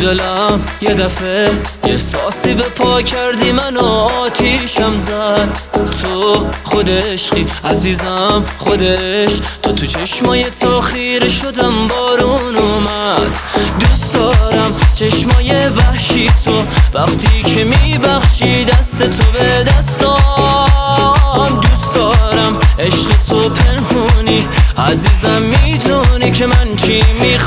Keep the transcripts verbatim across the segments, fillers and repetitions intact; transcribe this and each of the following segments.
دلم یه دفعه یه ساسی به پا کردی منو آتیشم زد. تو خود عشقی عزیزم خودش، تو تو چشمای تو خیره شدم بارون اومد. دوست دارم چشمای وحشی تو وقتی که میبخشی دست تو به دستام. دوست دارم عشق تو پنهونی عزیزم، میدونی که من چی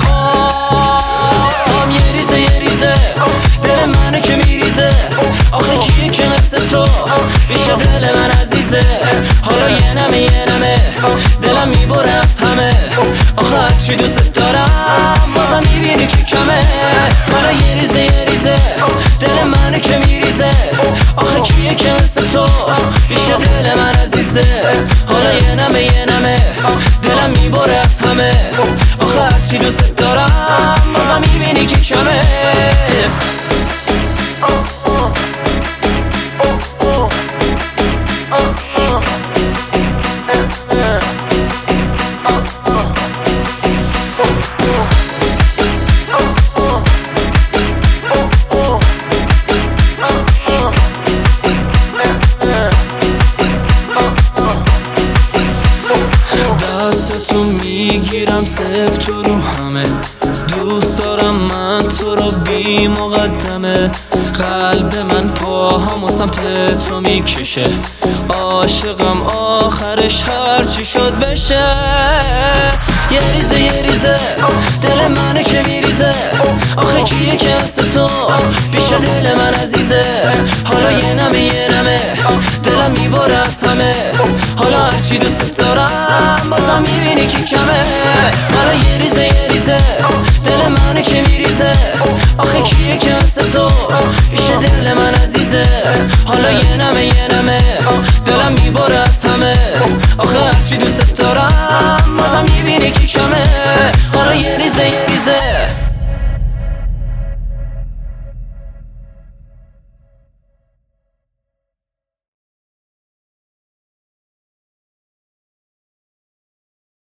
میخوام. یه ریزه یه ریزه دل منه که میریزه، آخه کیه که مثل تو بیشه دل من عزیزه. حالا یه نمه یه نمه دلم میبره از همه، آخه هرچی دوست دارم بازم میبینی که کمه. حالا یه ریزه یه ریزه دل منه که میریزه، آخه کیه که مثل تو بیشه دل من عزیزه. حالا یه نمه یه نمه دلم میبره از همه، آخه هرچی دوست دارم بازم میبینی که کمه. دستتو میگیرم سفت تو رو همه، دوست دارم من تو رو بی مقدمه. قلب من پاهامو سمت تو میکشه، عاشقم آخرش هرچی شد بشه. یه ریزه یه ریزه دل منه که میریزه، آخه کیه که مثل تو بیشه دل من عزیزه. حالا یه نمه یه نمه دلم میبره از همه، حالا هرچی دوست دارم بازم میبینی که کمه. حالا یه ریزه یه ریزه دل منه که میریزه، آخه کیه که مثل تو بیشه دل من عزیزه. حالا یه نمه یه نمه دلم میبره از همه، آخه هرچی دوست دارم